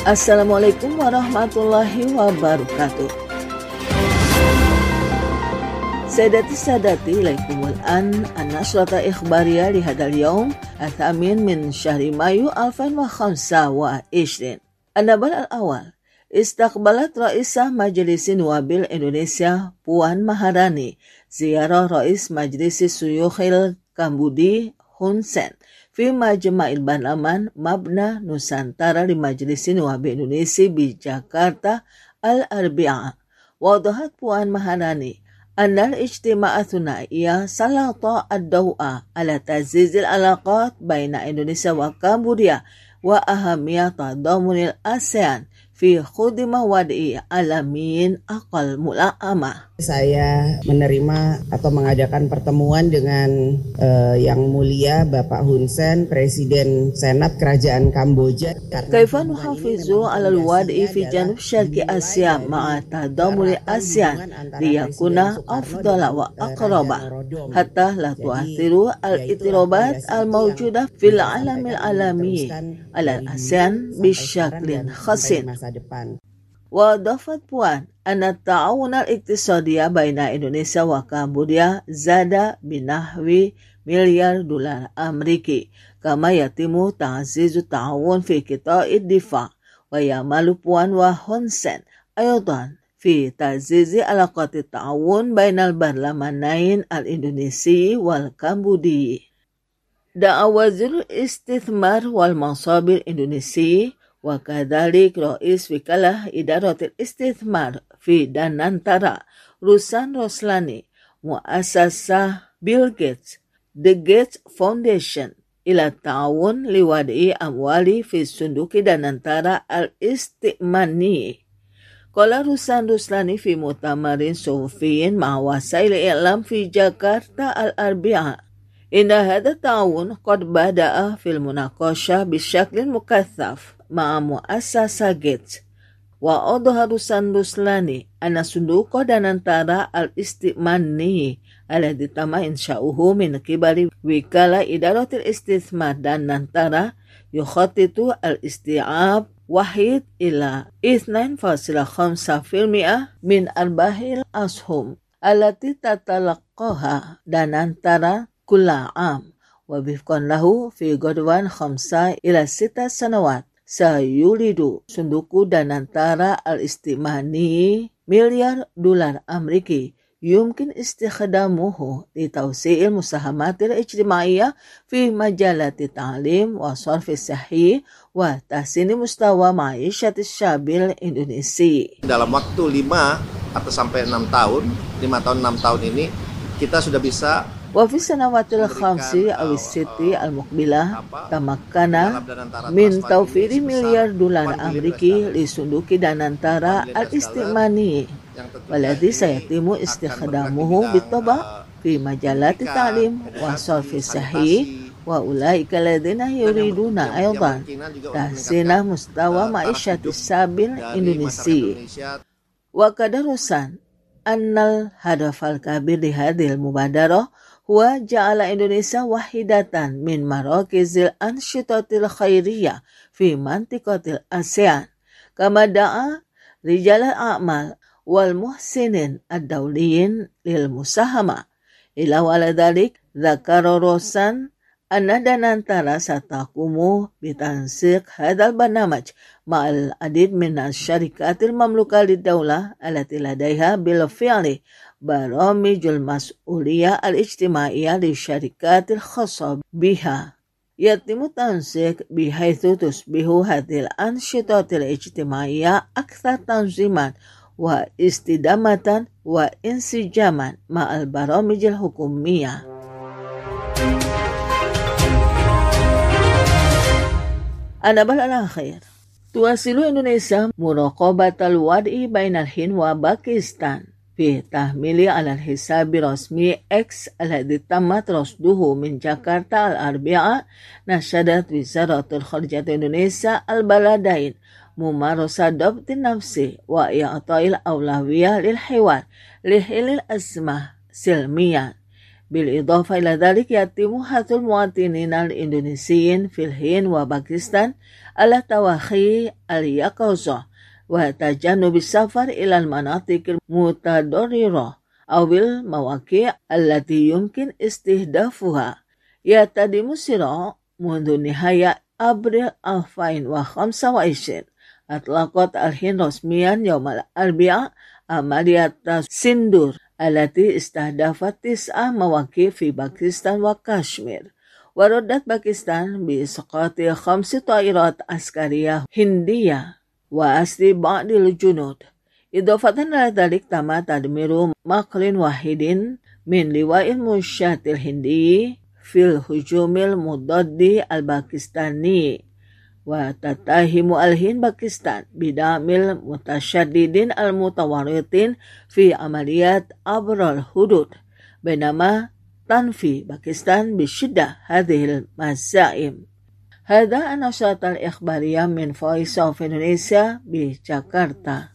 Assalamualaikum warahmatullahi wabarakatuh. Sadati ilaikumul an-nashrata ikhbariyah li hadal yawm athamin min syahri Mayu 2025. An-nabal al-awal, istaqbalat Raisah Majlisi Nuwabil Indonesia Puan Maharani ziarah Rais Majlisi Syuyukhil Kambudi Hun Sen fi Majma'il Barlaman Mabna Nusantara di Majlisi Nuwabi Indonesia di Jakarta al-Arbi'a. Wadahat Puan Maharani anna al-ijtima'a thunaiya salata ad-daw'a ala ta'zizil alaqat baina Indonesia wa Kambodia wa ahamiyat tadamunil ASEAN fi khudimah wadi alamin aqal mula'amah. Saya menerima atau mengadakan pertemuan dengan Yang Mulia Bapak Hun Sen, Presiden Senat Kerajaan Kamboja. Kaifa nuhafizu alal wadi fi janub syarqi Asia ma'a tadamuli ASEAN liyakuna afdala wa aqraba hatta la tu'athiru al-itirabat al-mawjudah fil alamil alami alal ASEAN bisyaklin khasin. Wa dafat Puan anna ta'awun al-iktisadiyah baina Indonesia wa Kambodia zada binahwi miliar dolar Ameriki kama yatimu ta'zizu ta'awun fi qita'id difa wa yamalu Puan wa Hun Sen aydan fi ta'zizi alaqati ta'awun bainal barlamanain al-Indonesi wal Kambodi. Da'a wazir istithmar wal mansabir Indonesi wa kadhalik Rais Wikalah Idaratil Istithmar fi Danantara Ruslan Roslani muassasah Bill Gates The Gates Foundation ila ta'awun liwadi amwali fi sunduki Danantara al-Istimani. Qala Ruslan Roslani fi mutamarin suhufiyin ma'a wasail i'lam fi Jakarta al-Arbi'a inna hadha ta'awun qad bada'a fil munaqashah bisyaklin mukathaf ma'a muassasa Gates wa adha Ruslan Roslani anna sunduqa Danantara al-Istimani alladhi tama insya'uhu min qibali Wikala Idaratil Istithmar Danantara yukhattitu al-isti'ab wahid ila 2.5% min arbahil ashum allati tatalaqaha Danantara kulla am wa bifqan lahu fi godwan 5 ila 6 sanawat sayuridu sunduku Danantara al-Istimani miliar dolar Ameriki yumkin istikhdamuhu li tawsi'il musahamatil ijtimaiyah fi majalati ta'lim wa sarfi sahih wa tahsini mustawa ma'isyatis syabil Indonesia. Dalam waktu 5 atau sampai 6 tahun, 5 tahun 6 tahun ini kita sudah bisa wa fi sanawatil khamsi aw sitti al-muqbilah tamakkana min tawfiri miliar dolar Ameriki li sunduki Danantara al-Istimani waladhi sayatimu istikhdamuhu bitaba fi majalati ta'lim wa sarfi sahih wa ulaika ladina yuriduna aydan tahsina mustawa ma'isyatis sabil Indonesia wa kadarusan annal hadafal kabir di hadil mubadarah huwa ja'ala Indonesia wahidatan min marakizil ansyitatil khairiyah fi mantiqatil ASEAN kama da'a rijalal a'mal wal muhsinin ad-dawliyin lil musahama ila waladalik dzakara Rosan anna Danantara sataqumu bitansiq hadal barnamaj ma'al adid min asy-syarikatil mamlukah lid-daulah allati ladaiha bil fi'li baramijul mas'uliyah al-ijtimaiyah li syarikatil khassa biha yatimu tansiq bihaitsu tusbihu hadhil ansyitatil ijtimaiyah akthar tanziman wa istidamatan wa insijaman ma'al baramijil hukumiyah. An-nabal al-akhir, tuwasilu Indonesia muraqabatal wad'i bainal Hind wa Pakistan fi tahmili alal hisabi rasmi X alladhi tammat rasduhu min Jakarta al-Arbi'a nasyadat Wizaratul Kharijah Indonesia al-baladain mumarasa dabtin nafsi wa i'ta'il awlawiyah lil hiwar lihilil asmah silmiyan بالإضافة إلى ذلك يتم حث المواطنين الإندونيسيين في الهند وباكستان على توخي اليقظة وتجنب السفر إلى المناطق المتضررة أو المواقع التي يمكن استهدافها. يتم الصراع منذ نهاية أبريل 2025. أطلقت الهند رسميا يوم الأربعاء عملية سندور التي استهدفت 9 مواقع في باكستان وكشمير. وردت باكستان بإسقاط 5 طائرات عسكرية هندية وأسر بعض الجنود. إضافة إلى ذلك تم تدمير مقر واحد من لواء الميليشيات الهندي في الهجوم المضاد الباكستاني. وتتهم الهند باكستان بدعم المتشددين المتورطين في عمليات عبر الحدود، بينما تنفي باكستان بشدة هذه المزاعم. هذا النشرة الإخبارية من Voice of Indonesia بجاكرتا.